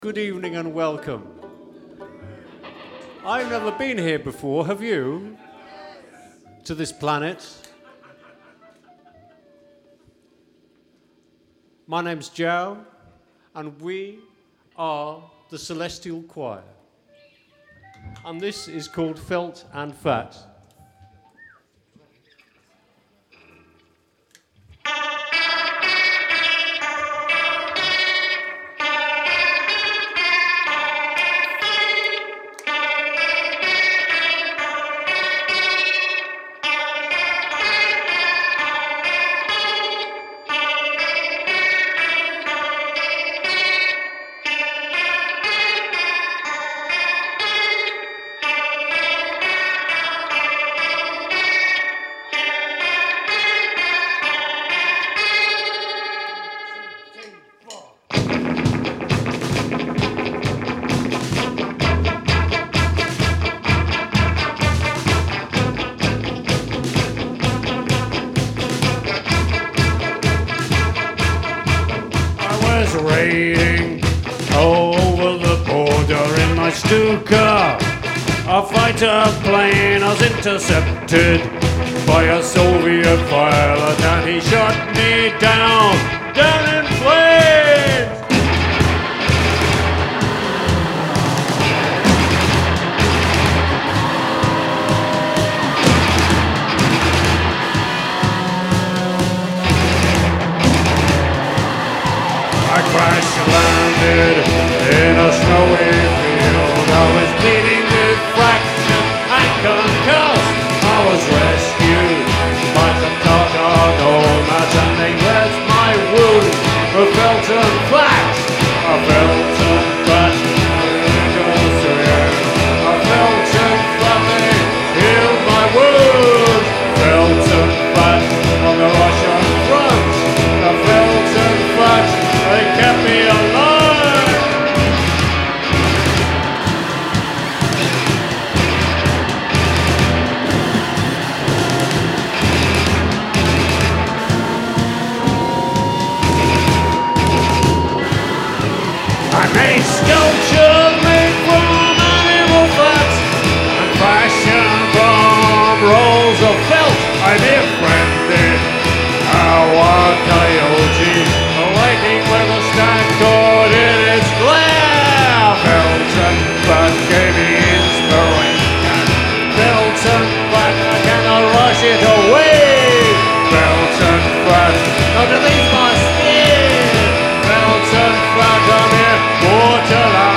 Good evening and welcome. I've never been here before, have you? To this planet. My name's Joe, and we are the Celestial Choir. And this is called Felt and Fat. Raiding over the border in my Stuka. A fighter plane was intercepted by a Soviet pilot, and he shot me down in flames. I crash landed in a snowy field. I was bleeding with fractured and concussed. I was rescued by the Nomad, and they left my wound. I felt and flat. I felt and flat. I felt and flat. They healed my wound. Felt and flat on the Russian front. I felt and flat. They kept me alive. I made sculptures made from animal fat and fashioned from rolls of felt. I befriended our coyote, waiting with a stand cord in its glare. Felt and fat gave me inspiration. Felt and fat, I cannot rush it away. Felt and fat, underneath my skin. Felt and fat, I'm immortalized.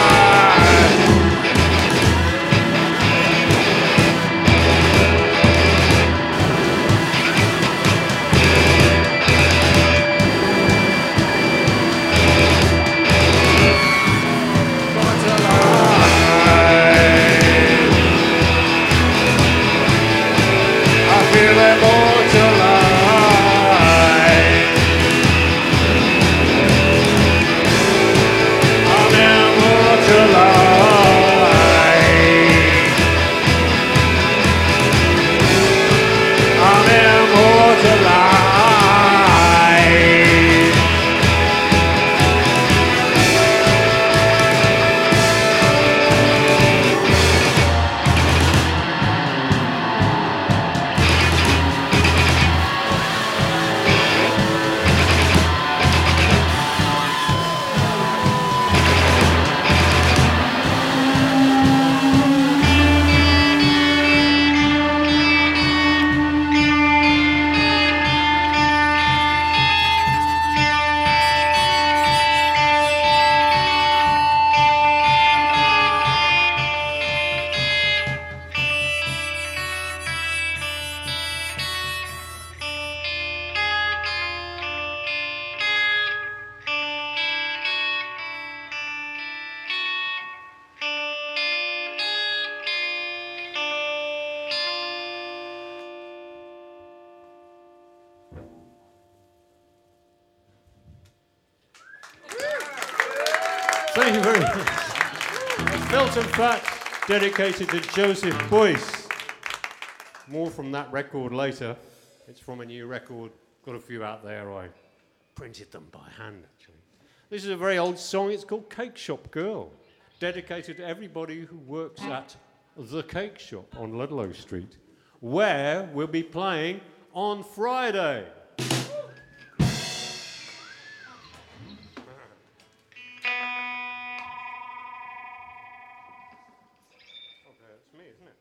Thank you very much. Felt and Fat, dedicated to Joseph Boyce. More from that record later. It's from a new record. Got a few out there. I printed them by hand, actually. This is a very old song. It's called Cake Shop Girl, dedicated to everybody who works at the Cake Shop on Ludlow Street, where we'll be playing on Friday. Okay, it's me, isn't it?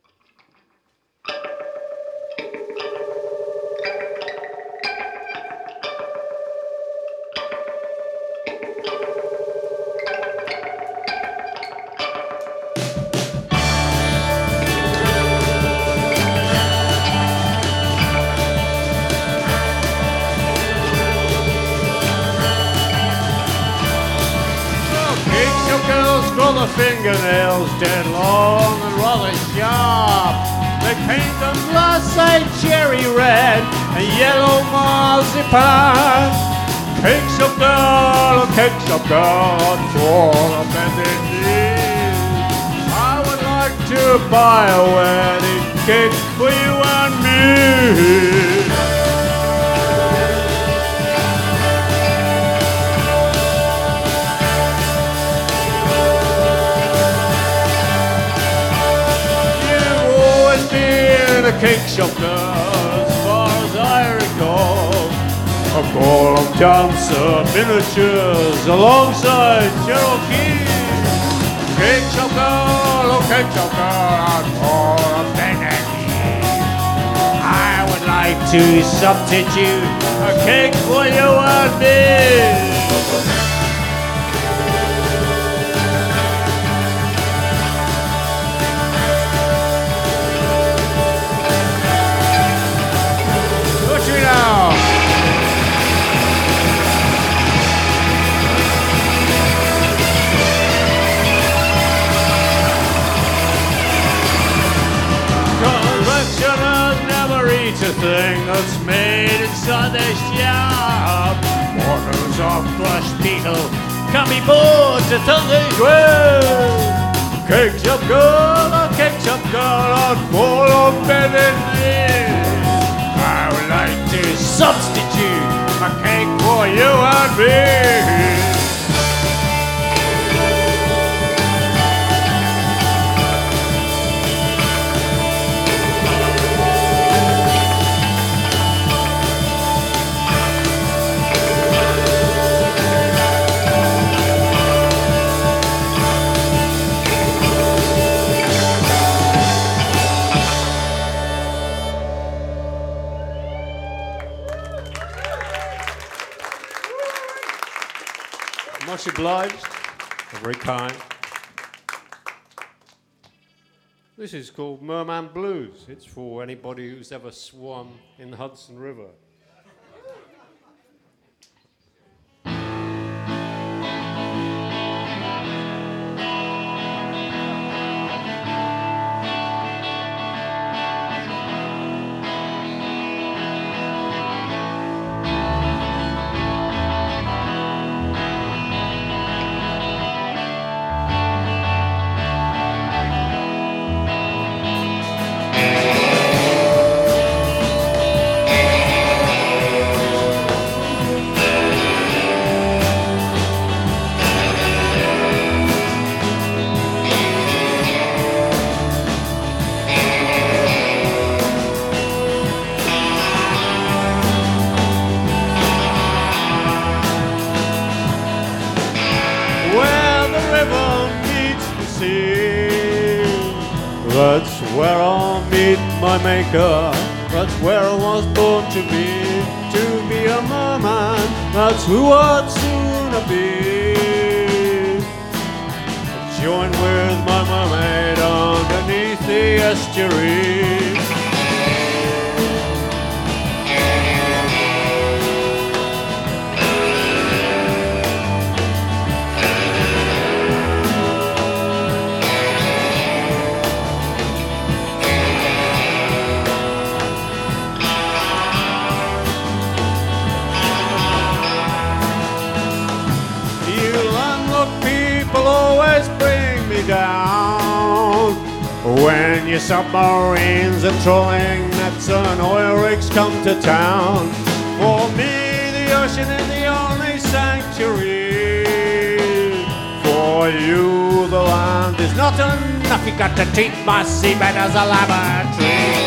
The fingernails dead long and rather sharp. The paint them glassite cherry red and yellow marzipan. Cake shop girl, cake shop girl, for a bended knee. I would like to buy a wedding cake for you and me. A cake shop girl, as far as I recall. A ballroom dancer, miniatures alongside Cherokee. Cake shop girl, oh cake shop girl, for a penny. I would like to substitute a cake for you and me. A thing that's made inside this shop. Bottles of crushed beetle can be bought at Sunday Square. Cake shop girl, a cake shop girl, on full of bended knees. I would like to substitute a cake for you and me. Much obliged. Very kind. This is called Merman Blues. It's for anybody who's ever swum in the Hudson River. That's where I'll meet my maker. That's where I was born to be a merman. That's who I'd soon be. Join with my mermaid underneath the estuary. Always bring me down when your submarines and trolling nets and oil rigs come to town. For me, the ocean is the only sanctuary. for you. The land is not enough. You got to treat my seabed as a laboratory.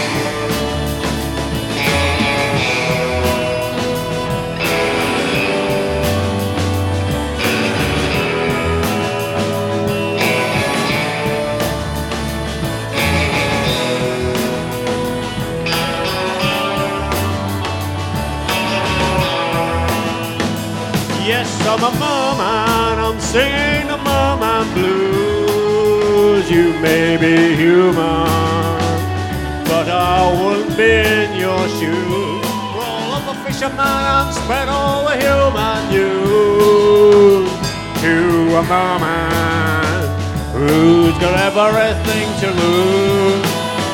Yes, I'm a merman, I'm singing the merman blues. You may be human, but I wouldn't be in your shoes. Roll up a fisherman and spread all the human news to a merman who's got everything to lose.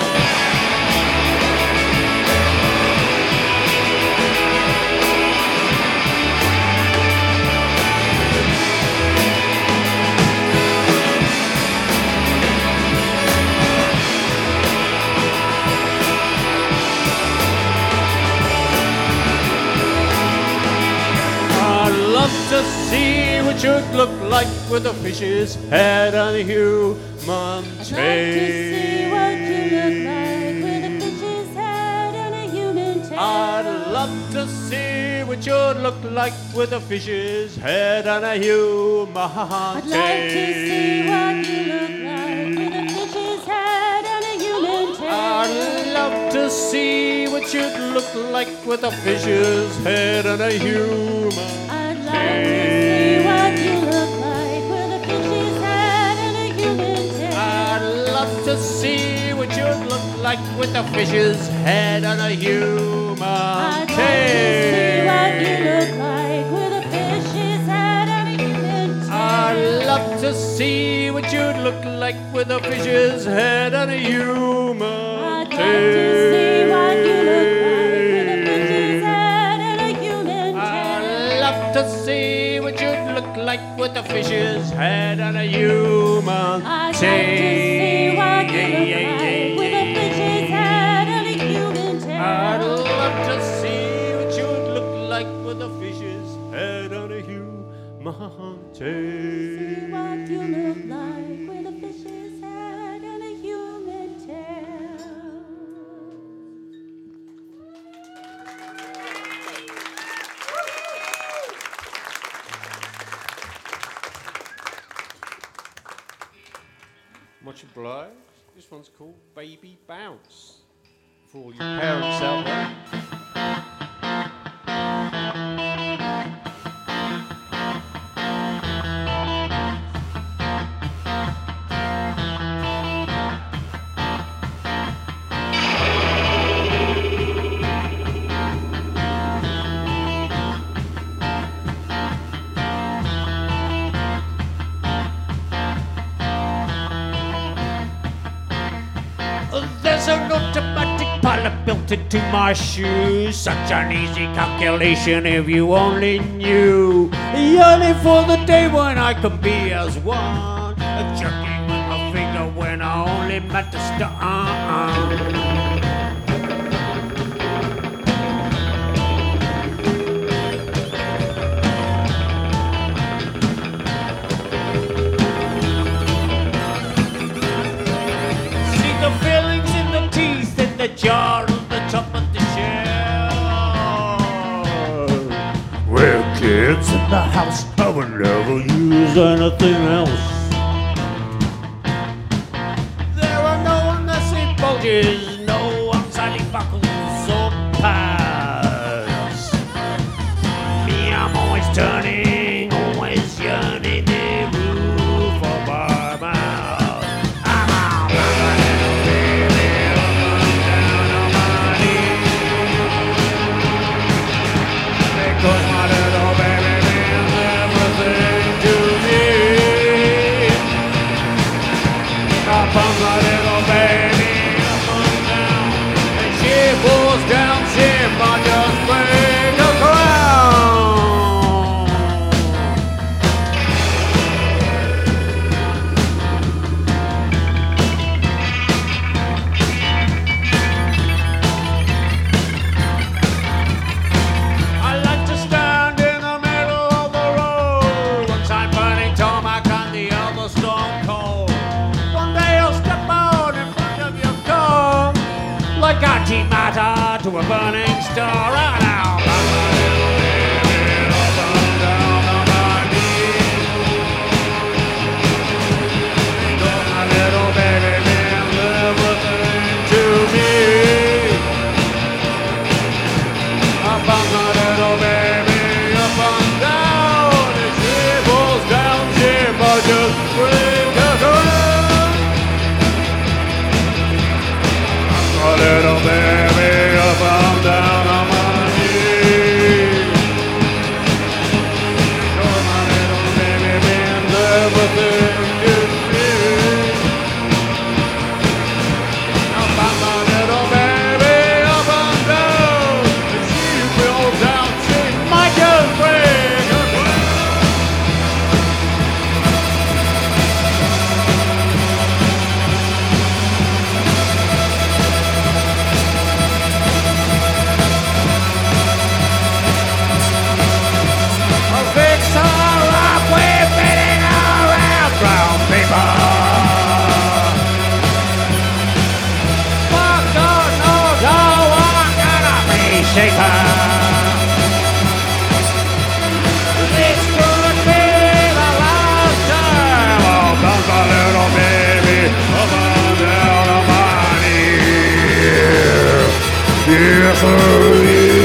To see what you'd look like with a fish's head and a human tail. I'd love to see what you'd look like with a fish's head and a human tail. I'd like to see what you look like with a fish's head and a human tail. I'd love to see what you'd look like with a fish's head and a human tail. I'd like to see what you look like with a fish's head and a human tail. I'd love to see what you'd look like with a fish's head and a human I'd tail. like to see what you look like with a fish's head and a human I'd love to see what you'd look like with a fish's head and a human tail. I'd like to see what you look like with a fish's head and a human tail. I'd love to see what you'd look like with a fish's head and a human I'd tail. like to see what you look like with a fish's head and a human tail. I'd love to see what you'd look like with a fish's head and a human tail. See what you look like with a fish's head and a human tail. Much obliged. This one's called Baby Bounce. For all you parents out there. There's an automatic pilot built into my shoes. Such an easy calculation if you only knew. Yearning for the day when I can be as one. Jerking with my finger when I only meant to start. The jar on the top of the shelf. We're kids in the house, I would never use anything else. There are no unnecessary bulges, no unsightly buckles or pads. Me, I'm always turning, always yearning the roof of our mouth. I'm out of cause my little baby means everything to me. I pump my little baby up and down, and she falls down, she might just break the ground. you're stone cold. One day I'll step out in front of your car like antimatter to a burning star. Right now. Little baby, up and down on my knees. You're my little baby, means everything to me. Up on my little baby, up and down. And she will down, she might just break her way. This could be the last time I'll bounce my little baby up and down on my knees. Yes, sir.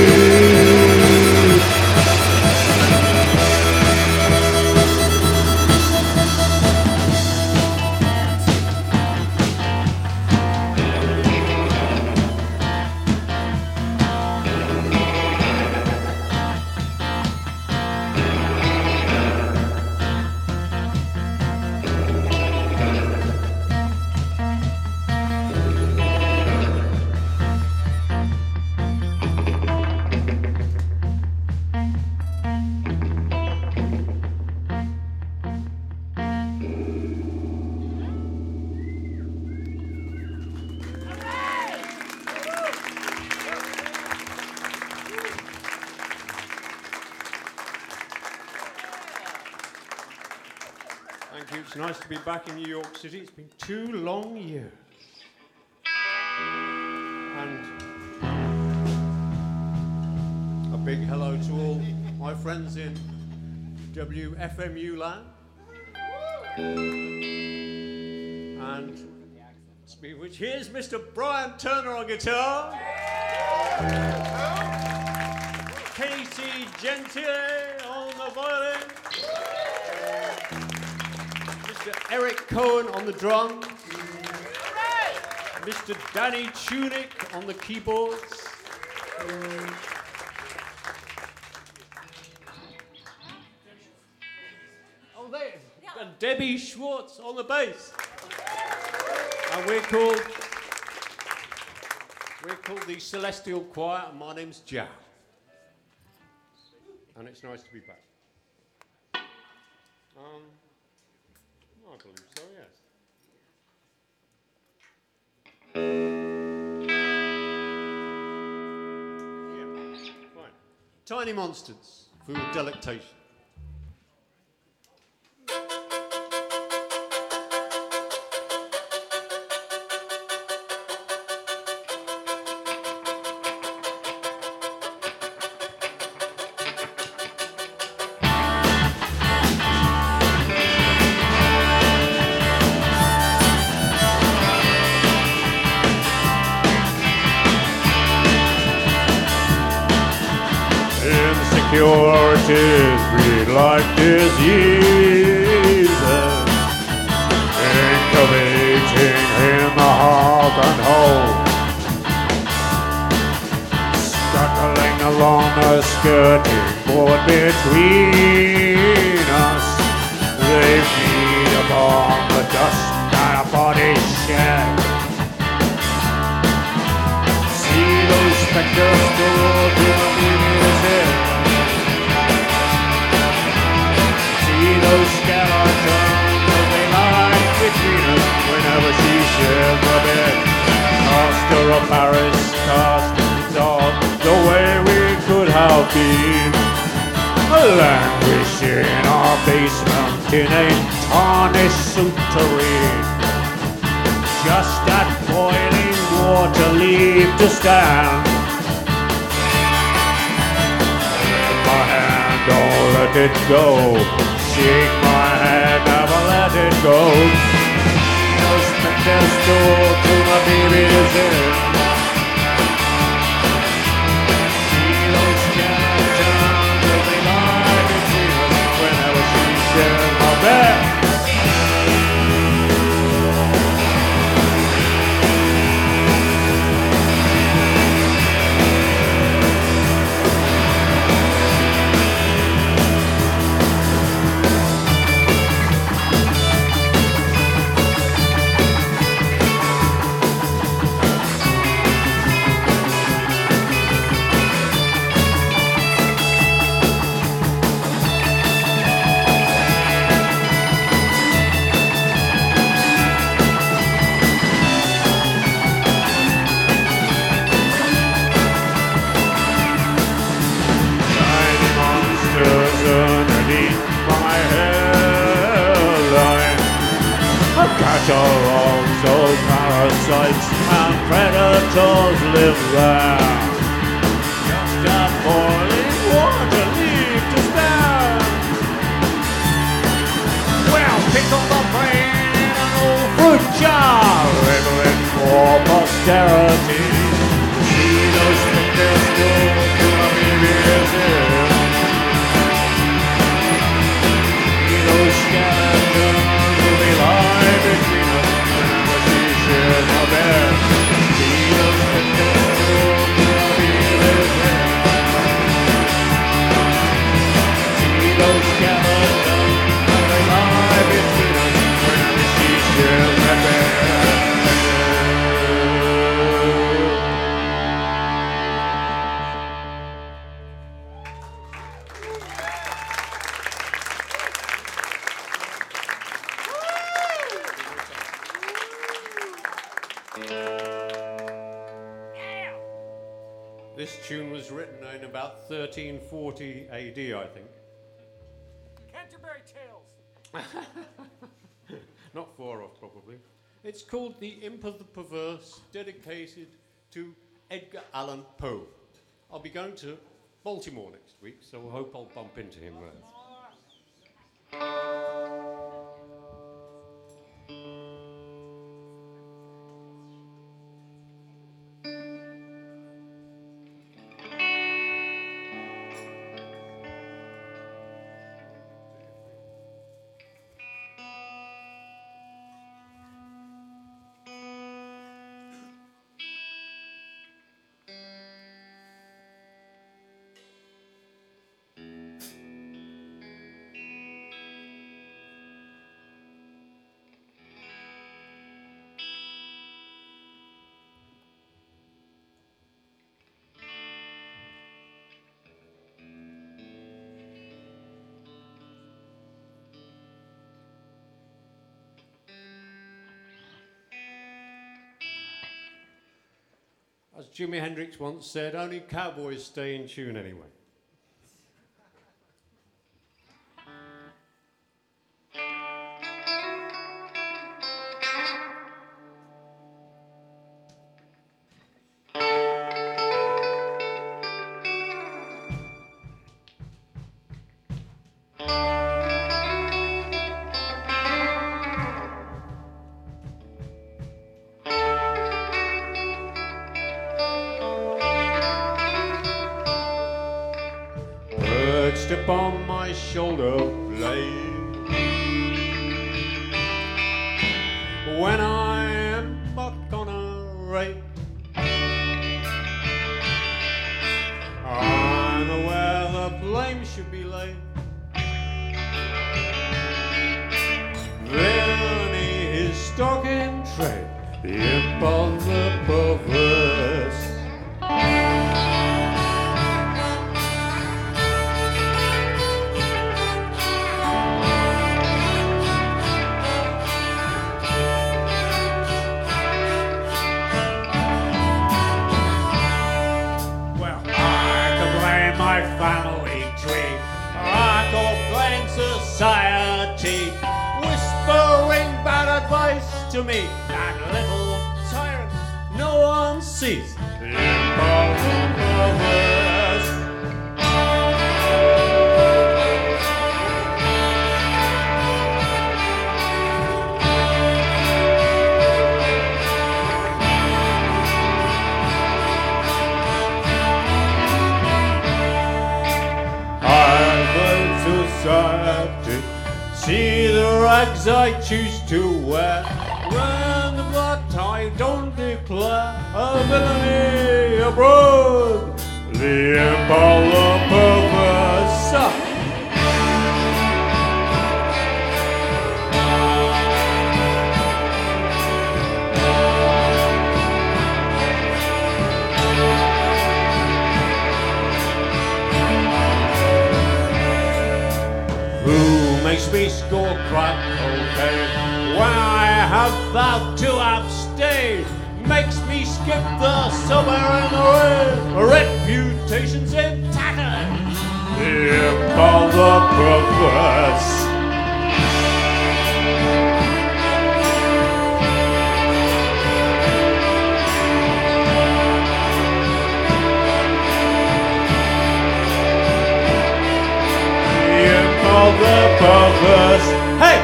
Thank you. It's nice to be back in New York City. It's been 2 long years. And a big hello to all my friends in WFMU land. And speaking of which, here's Mr. Brian Turner on guitar. Katie Gentile on the violin. Mr. Eric Cohen on the drums. Mr. Danny Tunick on the keyboards. Oh, there. And Debbie Schwartz on the bass. And we're called the Celestial Choir, and my name's Jack. And it's nice to be back. I believe so, yes. Yeah, fine. Tiny Monsters for your delectation. Insecurities breed like diseases, incubating in the heart and home, scuttling along the skirting board between us. They feed upon the dust that our bodies shed. See those specters go to the meaningless head. Those skeletons, they lie between us whenever she shares the bed. Master of Paris, castings of the way we could have been. Languish in our basement in a harness suit to read. Just that boiling water leave to stand. Take my hand, don't let it go. Shake my hand, never let it go. Just make their store to my baby's end. See those skeletons as they lie between us whenever she shares my bed. Catalogs, old parasites and predators live there. Just that boiling water leave to stand. Well, pickle the brain in an old fruit jar, labeling for posterity. See those pictures go to a baby's ear. See those skeletons will be lying between us whenever she shares my bed. See those pictures go to a baby's ear. See those skeletons will be lying between us whenever she shares my bed. This tune was written in about 1340 AD, I think. Canterbury Tales. Not far off, probably. It's called The Imp of the Perverse, dedicated to Edgar Allan Poe. I'll be going to Baltimore next week, so I hope I'll bump into him there. As Jimi Hendrix once said, only cowboys stay in tune anyway. Upon my shoulder blade, when I embark on a raid, I'm aware the blame should be laid. Villainy is stock in trade, the imp of the perverse. Family tree, I call blame society. With tries to meet that little tyrant. No one sees the impossible perverse. Society. See the rags I choose to wear, and what I don't declare a villainy abroad. The Impala perverse. Makes me score crack cocaine when I have vowed to abstain. Makes me skip the summer and the rain. Reputation's in tatters. The Impala perverse. The perverse. Hey!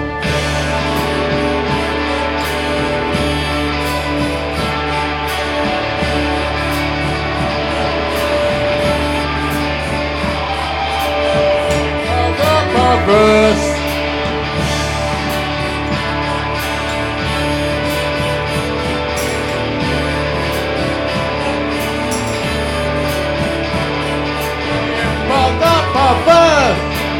The perverse. The perverse.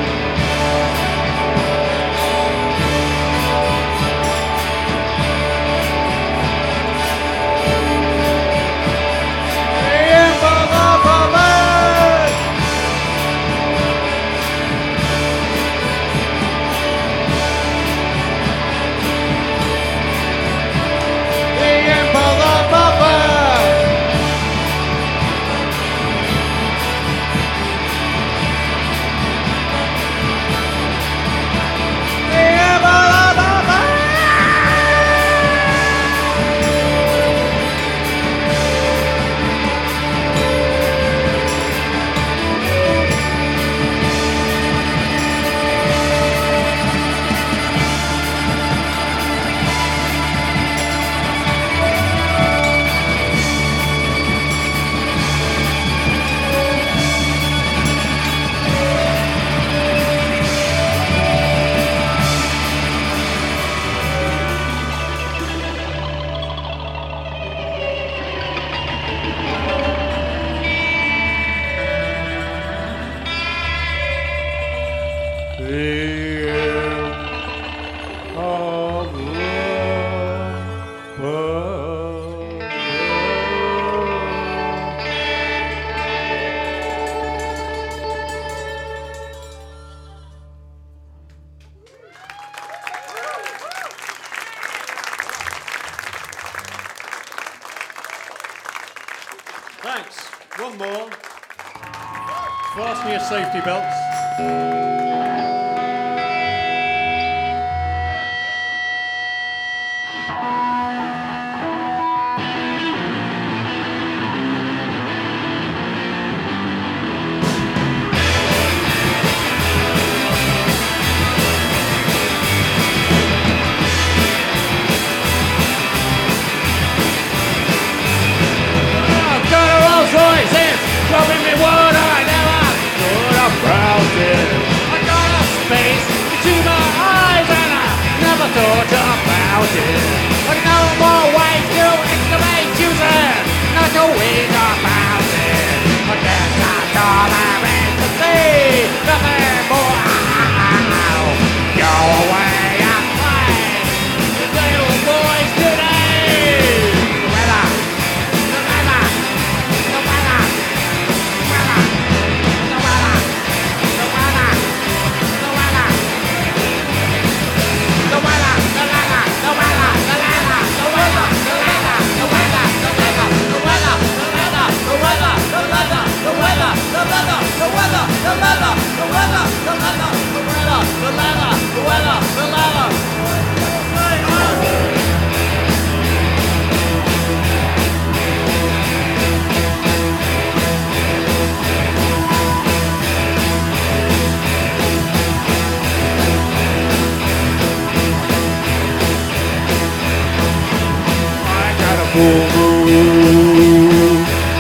Thanks. One more. Fasten your safety belts. Dropping me water, I never thought about it. I got a space to my eyes and I never thought about it. But no more ways to excavate using, not to read about it. But there's not all there is to see, nothing more. Go away and play with little boys today. The weather, the weather, the weather. The weather. full moon.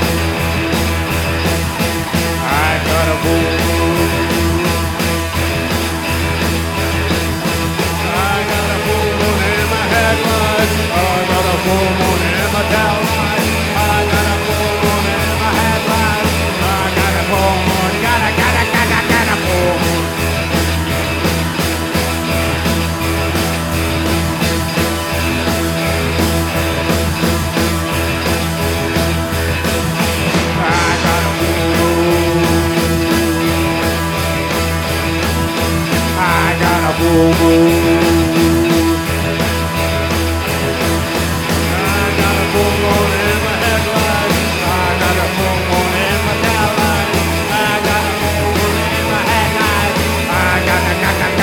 I got a full moon. I got a full moon in my headlights. I got a full moon in my taillights. I got a full moon in my headlights. I got a full moon. Got a full moon. Full moon. I got a full moon in my headlights. I got a full moon in my taillights. I got a full moon in my headlights. I got a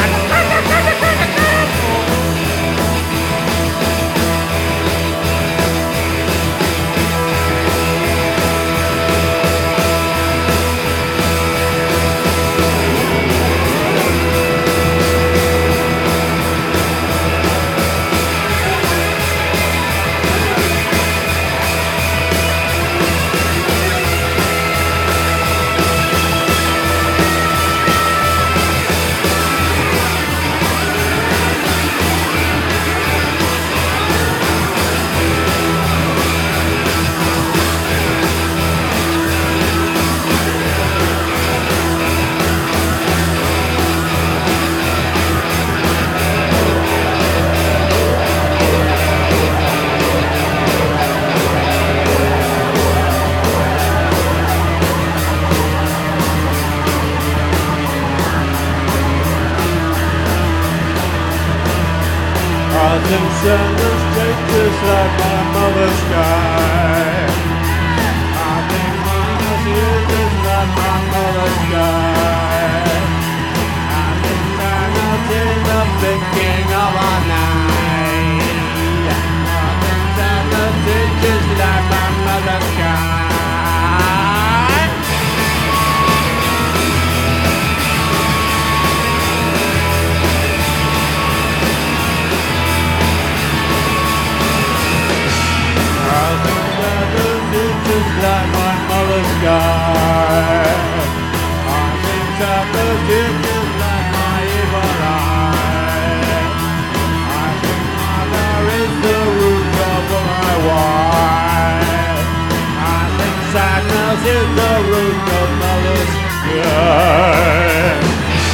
Sanders take just like my mother's sky. I think Mama's here just like my mother's sky. I think Santa's in the thinking of a night. I think Santa's in just like my mother's sky. Just like my mother's sky. I think that the just like my evil eye. I think mother is the root of all my wife. I think sadness is the root of mother's sky.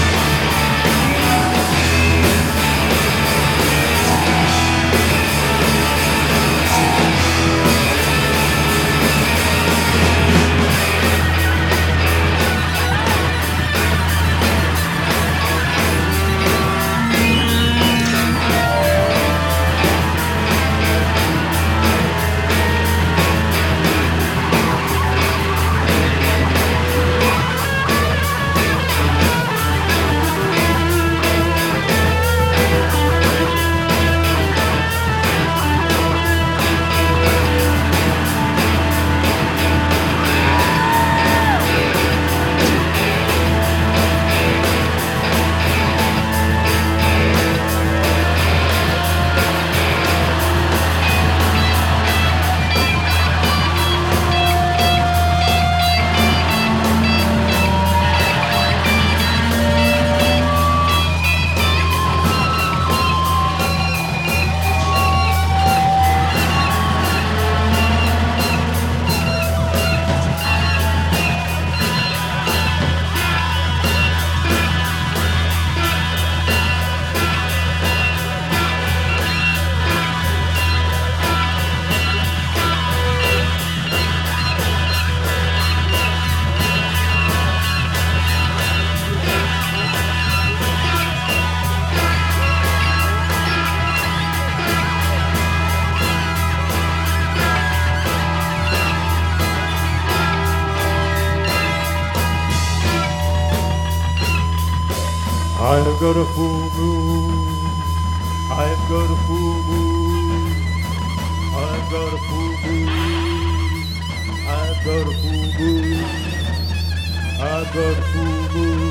I've got a full moon. I've got a full moon. I've got a full moon. I've got a full moon. I've got a full moon.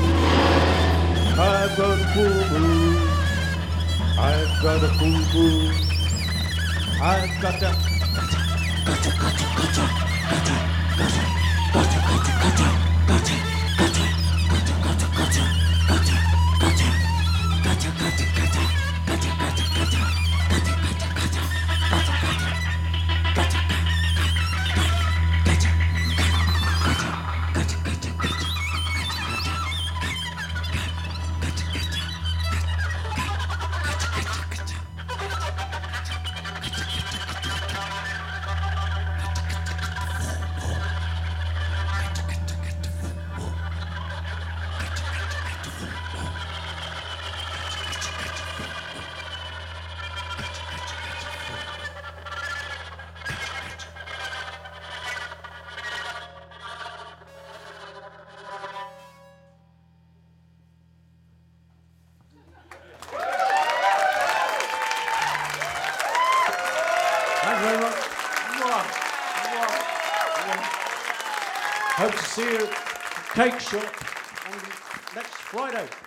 I've got a full moon. I've got a full moon. I've got a Thank you very much. Hope to see you at the Cake Shop on next Friday.